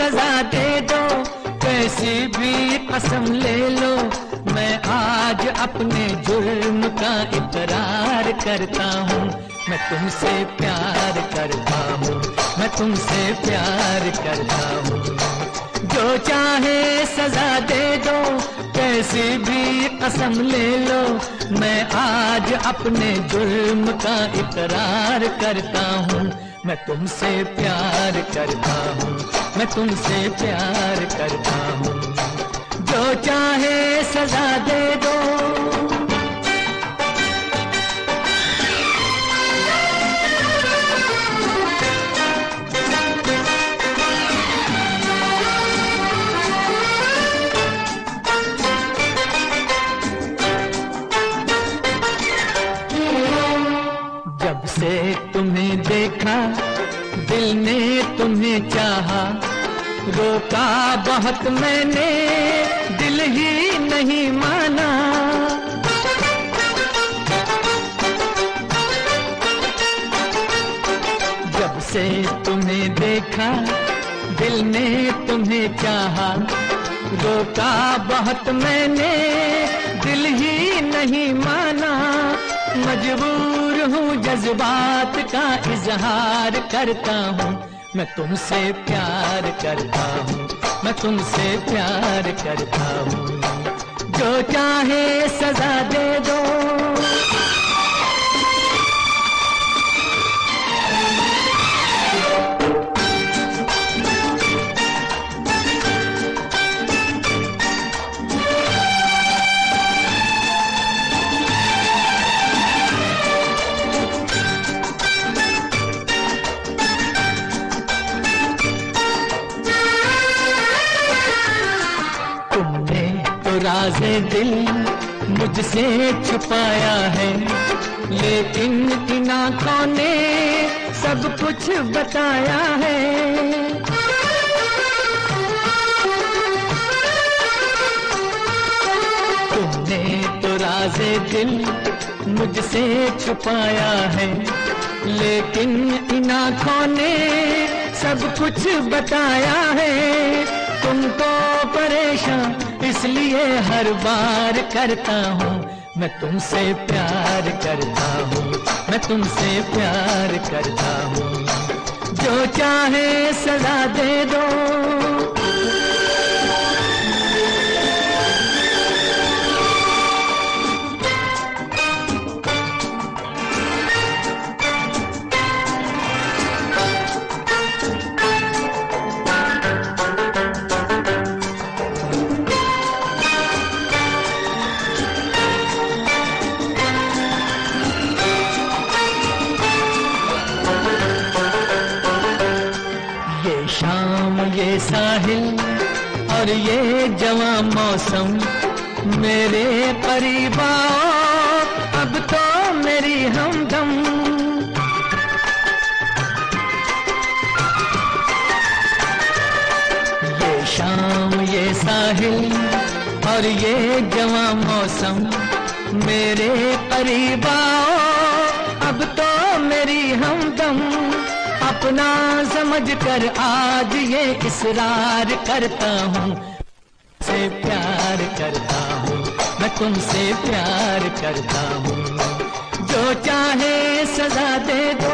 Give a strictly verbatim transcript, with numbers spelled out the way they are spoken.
सजा दे दो, कैसी भी कसम ले लो, मैं आज अपने जुर्म का इकरार करता हूँ। मैं तुमसे प्यार करता हूँ, मैं तुमसे प्यार करता हूँ। जो चाहे सजा दे दो, कैसी भी कसम ले लो, मैं आज अपने जुर्म का इकरार करता हूँ। मैं तुमसे प्यार करता हूँ, मैं तुमसे प्यार करता हूँ। जो चाहे सजा दे दो। जब से तुम्हें देखा, दिल ने तुम्हें चाहा, रोका बहुत मैंने, दिल ही नहीं माना। जब से तुम्हें देखा, दिल ने तुम्हें चाहा, रोका बहुत मैंने, दिल ही नहीं माना। मजबूर हूँ जज्बात का इजहार करता हूँ, मैं तुमसे प्यार करता हूँ, मैं तुमसे प्यार करता हूँ। जो चाहे सजा दे दो। राज़े दिल मुझसे छुपाया है, लेकिन इन आँखों ने सब कुछ बताया है। तुमने तो राज़े दिल मुझसे छुपाया है, लेकिन इन आँखों ने सब कुछ बताया है। तुमको परेशान इसलिए हर बार करता हूँ, मैं तुमसे प्यार करता हूँ, मैं तुमसे प्यार करता हूँ। जो चाहे सजा दे दो। शाम ये साहिल और ये जवां मौसम, मेरे करीब आओ अब तो मेरी हमदम। ये शाम ये साहिल और ये जवां मौसम, मेरे करीब आओ अब तो मेरी हमदम। अपना समझ कर आज ये इसरार करता हूँ, से प्यार करता हूँ, मैं तुमसे प्यार करता हूँ। जो चाहे सजा दे दो।